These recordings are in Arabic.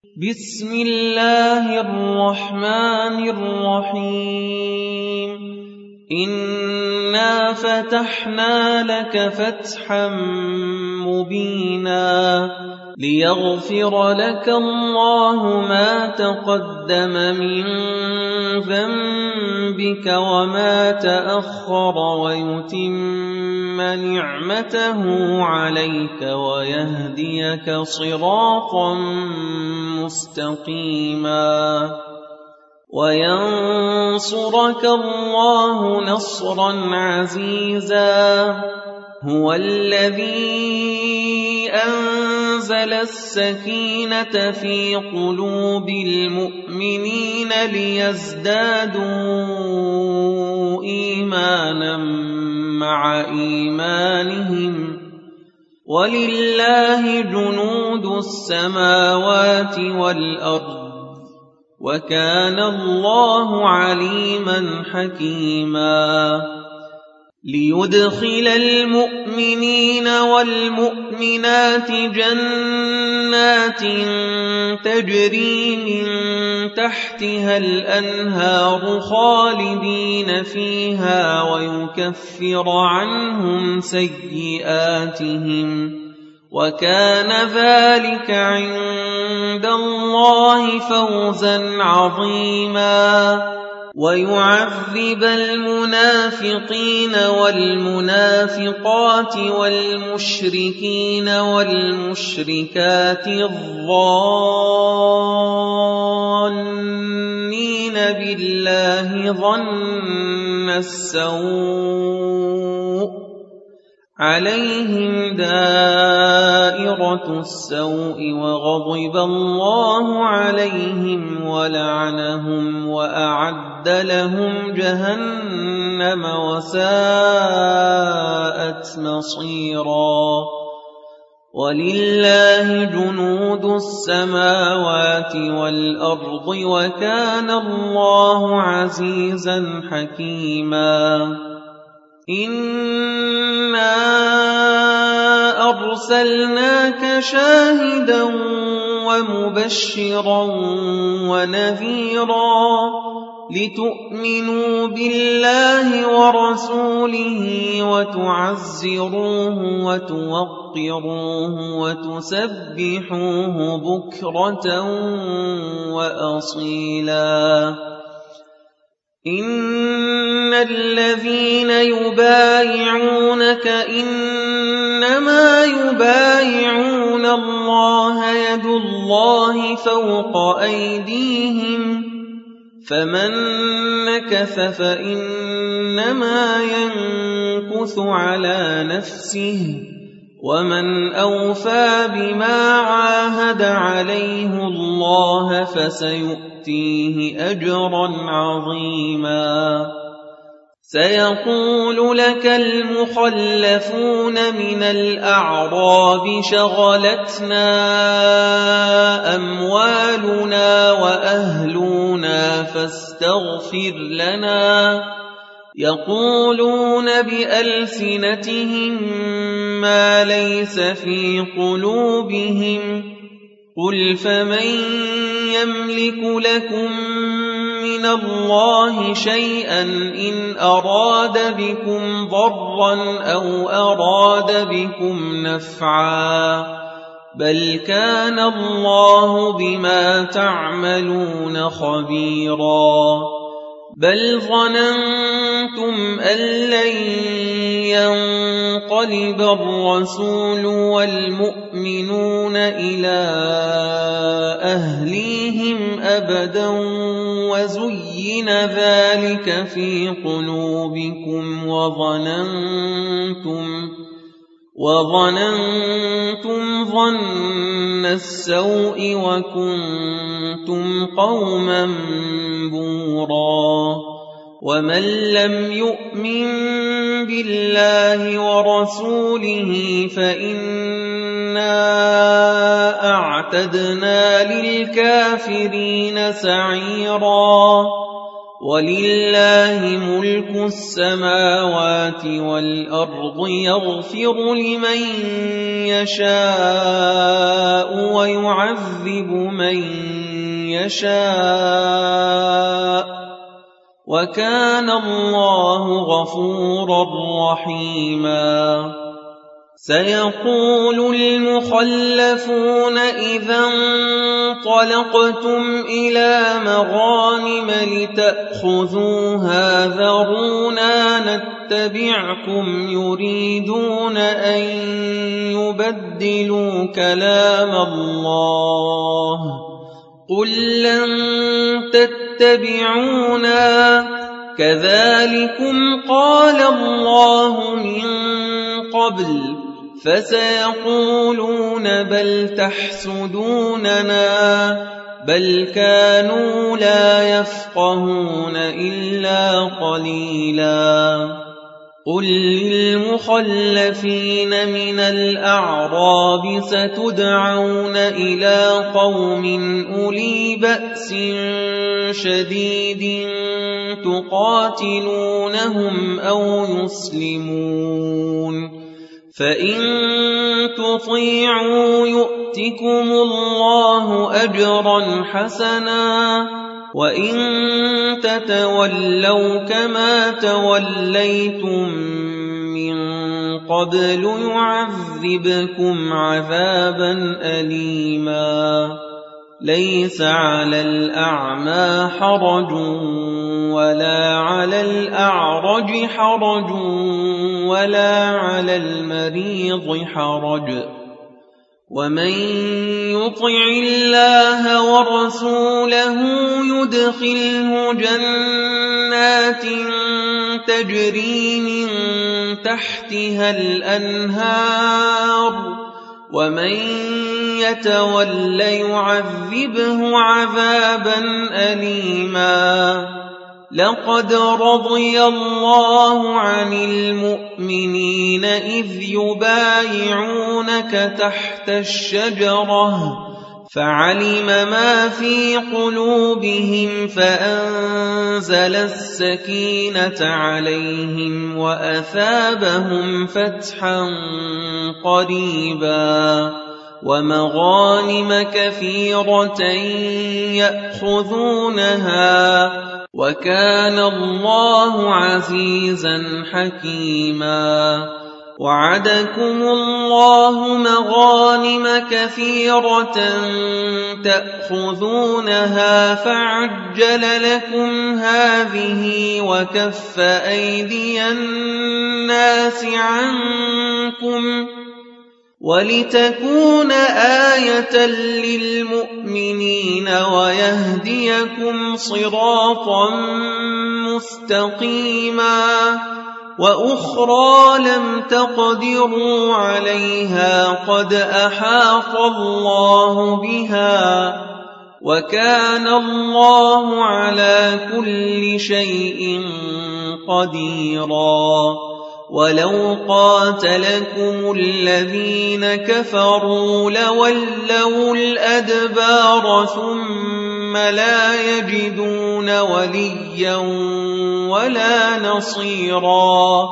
بسم الله الرحمن الرحيم إنا فتحنا لك فتحا مبينا ليغفر لك الله ما تقدم من ذنبك وما تأخر ويتم نعمته عليك ويهديك صراطا مستقيما وينصرك الله نصرا عزيزا هو الذي أنزل السكينة في قلوب المؤمنين ليزدادوا إيمانا مع إيمانهم ولله جنود السماوات والأرض وكان الله عليما حكيما ليدخل المؤمنين والمؤمنات جنات تجري من تحتها الأنهار خالدين فيها ويكفر عنهم سيئاتهم وكان ذلك عند الله فوزا عظيما ويعذب المنافقين والمنافقات والمشركين والمشركات الظانين بالله ظن السوء عليهم دائرة السوء وغضب الله عليهم ولعنهم وأعد لهم جهنم وساءت مصيرا ولله جنود السماوات والأرض وكان الله عزيزا حكيما إنا أرسلناك شاهدا ومبشرا ونذيرا لتؤمنوا بالله ورسوله وتعزروه وتوقروه وتسبحوه بكرة وأصيلا إن الذين يبايعونك إنما يبايعون الله يد الله فوق أيديهم فمن نكث فإنما ينكث على نفسه ومن أوفى بما عاهد عليه الله فسيؤتيه أجرا عظيما سيقول لك المخلفون من الأعراب شغلتنا أموالنا وأهلنا فاستغفر لنا يقولون بألسنتهم ما ليس في قلوبهم قل فمن يملك لكم من الله شيئا إن أراد بكم ضرا أو أراد بكم نفعا بل كان الله بما تعملون خبيرا بل ظننتم أن لن ينقلب الرسول والمؤمنون إلى أهليهم أبدا وزين ذلك في قلوبكم وظننتم ظن السوء وكنتم قوما بورا ومن لم يؤمن بالله ورسوله فإنا أعتدنا للكافرين سعيرا وَلِلَّهِ مُلْكُ السَّمَاوَاتِ وَالْأَرْضِ يَغْفِرُ لِمَن يَشَاءُ وَيُعَذِّبُ مَن يَشَاءُ ۚ وَكَانَ اللَّهُ غَفُورًا رَّحِيمًا. سَيَقُولُ الْمُخَلَّفُونَ إِذَا انطَلَقْتُمْ إِلَىٰ مَغَانِمَ لِتَأْخُذُوهَا ذَرُونَا نَتَّبِعْكُمْ يُرِيدُونَ أَن يُبَدِّلُوا كَلَامَ اللَّهِ ۚ قُل لَّن تَتَّبِعُونَا كَذَٰلِكُمْ قَالَ اللَّهُ مِن قَبْلُ ۖ فَسَيَقُولُونَ بَلْ تَحْسُدُونَنَا بَلْ كَانُوا لَا يَفْقَهُونَ إِلَّا قَلِيلًا. قُل لِّلْمُخَلَّفِينَ مِنَ الْأَعْرَابِ سَتُدْعَوْنَ إِلَىٰ قَوْمٍ أُولِي بَأْسٍ شَدِيدٍ تُقَاتِلُونَهُمْ أَوْ يُسْلِمُونَ، فَإِن تُطِيعُوا يُؤْتِكُمُ اللَّهُ أَجْرًا حَسَنًا ۖ وَإِن تَتَوَلَّوْا كَمَا تَوَلَّيْتُم مِّن قَبْلُ يُعَذِّبْكُمْ عَذَابًا أَلِيمًا. لَيْسَ عَلَى الْأَعْمَىٰ حَرَجٌ وَلَا عَلَى الْأَعْرَجِ حَرَجٌ وَلَا عَلَى الْمَرِيضِ حَرَجٌ ۗ وَمَن يُطِعِ اللَّهَ وَرَسُولَهُ يُدْخِلْهُ جَنَّاتٍ تَجْرِي مِن تَحْتِهَا الْأَنْهَارُ ۖ وَمَن يَتَوَلَّ يُعَذِّبْهُ عَذَابًا أَلِيمًا. لَقَدْ رَضِيَ اللَّهُ عَنِ الْمُؤْمِنِينَ إِذْ يُبَايِعُونَكَ تَحْتَ الشَّجَرَةِ فَعَلِمَ مَا فِي قُلُوبِهِمْ فَأَنزَلَ السَّكِينَةَ عَلَيْهِمْ وَأَثَابَهُمْ فَتْحًا قَرِيبًا وَمَغَانِمَ كَثِيرَةً يَأْخُذُونَهَا، وَكَانَ اللَّهُ عَزِيزًا حَكِيمًا. وَعَدَكُمُ اللَّهُ مَغَانِمَ كَثِيرَةً تَأْخُذُونَهَا فَعَجَّلَ لَكُمْ هَٰذِهِ وَكَفَّ أَيْدِيَ النَّاسِ عَنكُمْ وَلِتَكُونَ آيَةً لِّلْمُؤْمِنِينَ وَيَهْدِيَكُمْ صِرَاطًا مُّسْتَقِيمًا. وَأُخْرَىٰ لَمْ تَقْدِرُوا عَلَيْهَا قَدْ أَحَاطَ اللَّهُ بِهَا ۚ وَكَانَ اللَّهُ عَلَىٰ كُلِّ شَيْءٍ قَدِيرًا. وَلَوْ قَاتَلَكُمُ الَّذِينَ كَفَرُوا لَوَلَّوُا الْأَدْبَارَ ثُمَّ لَا يَجِدُونَ وَلِيًّا وَلَا نَصِيرًا.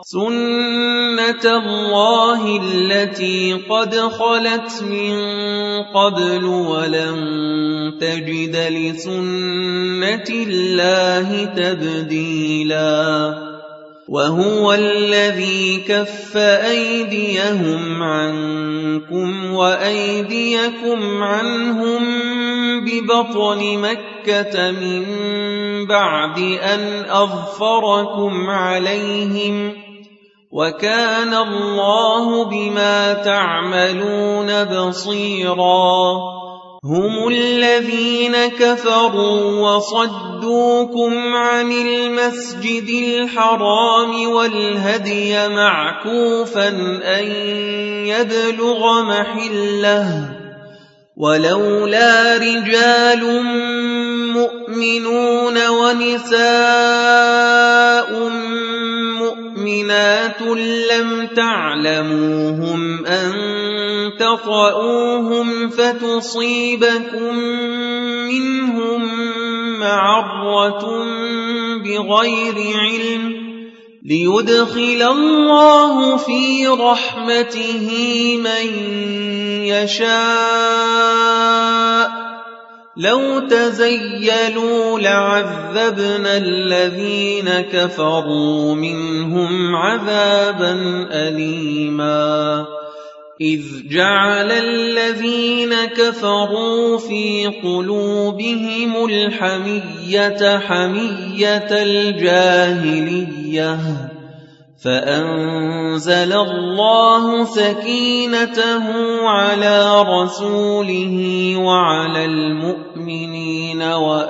سُنَّةَ اللَّهِ الَّتِي قَدْ خَلَتْ مِن قَبْلُ وَلَن تَجِدَ لِسُنَّةِ اللَّهِ تَبْدِيلًا. وَهُوَ الَّذِي كَفَّ أَيْدِيَهُمْ عَنكُمْ وَأَيْدِيَكُمْ عَنْهُم بِبَطْنِ مَكَّةَ مِن بَعْدِ أَنْ أَظْفَرَكُمْ عَلَيْهِمْ ۚ وَكَانَ اللَّهُ بِمَا تَعْمَلُونَ بَصِيرًا. هُمُ الَّذِينَ كَفَرُوا وَصَدُّوكُمْ عَنِ الْمَسْجِدِ الْحَرَامِ وَالْهَدْيَ مَعْكُوفًا أَن يَبْلُغَ مَحِلَّهُ ۚ وَلَوْلَا رِجَالٌ مُّؤْمِنُونَ وَنِسَاءٌ مُّؤْمِنَاتٌ لَّمْ تَعْلَمُوهُمْ أَن تَطَئُوهُمْ فَتُصِيبَكُم مِّنْهُم معرة بغير علم ليدخل الله في رحمته من يشاء لو تزيلوا لعذبنا الذين كفروا منهم عذابا أليما إذ جعل الذين كفروا في قلوبهم الحمية حمية الجاهلية فأنزل الله سكينته على رسوله وعلى المؤمنين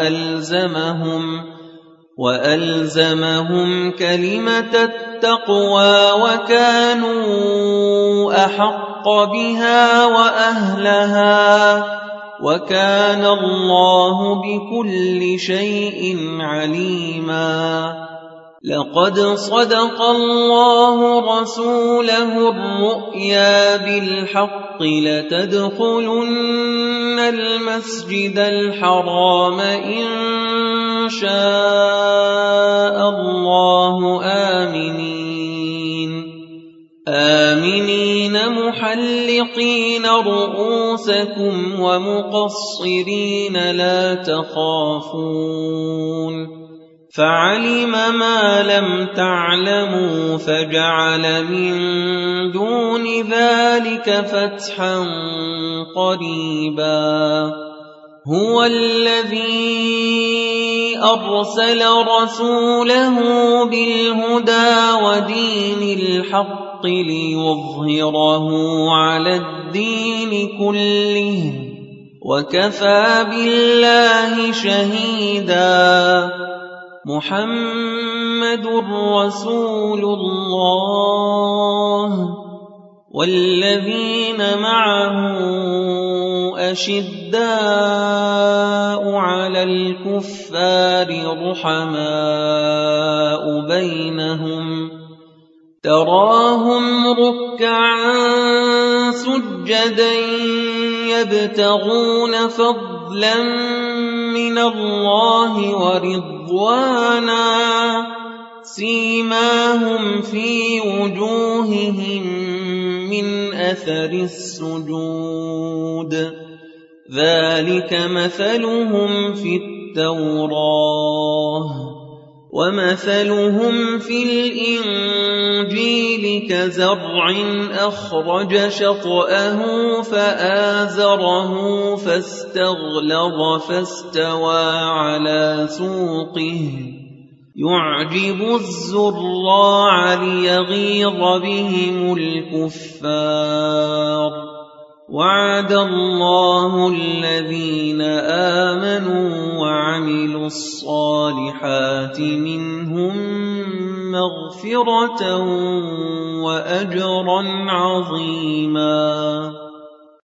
وألزمهم كلمة التقوى وكانوا أحق بها وأهلها وكان الله بكل شيء عليما لقد صدق الله رسوله الرؤيا بالحق لتدخلن المسجد الحرام إن شاء الله آمنين محلقين رؤوسكم ومقصرين لا تخافون فعلم ما لم تعلموا فجعل من دون ذلك فتحا قريبا هو الذي أرسل رسوله بالهدى ودين الحق ليظهره على الدين كله وكفى بالله شهيدا محمد رسول الله والذين معه أشداء على الكفار رحماء بينهم تراهم ركعا سجدا يبتغون فضلا من الله ورضوانا سيماهم في وجوههم من أثر السجود ذلك مثلهم في التوراة ومثلهم في الإنجيل كزرع أخرج شطأه فآزره فاستغلظ فاستوى على سوقه يعجب الزراع ليغيظ بهم الكفار وعد الله الذين آمنوا وعملوا الصالحات منهم مغفرة وأجرا عظيما